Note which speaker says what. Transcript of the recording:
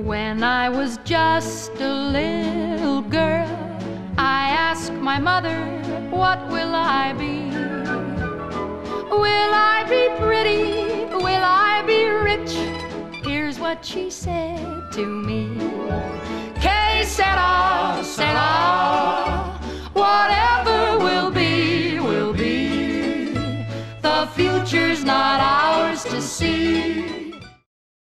Speaker 1: When I was just a little girl, I asked my mother, what will I be? Will I be pretty? Will I be rich? Here's what she said to me. Que sera, sera. Whatever will be, will be. The future's not ours to see.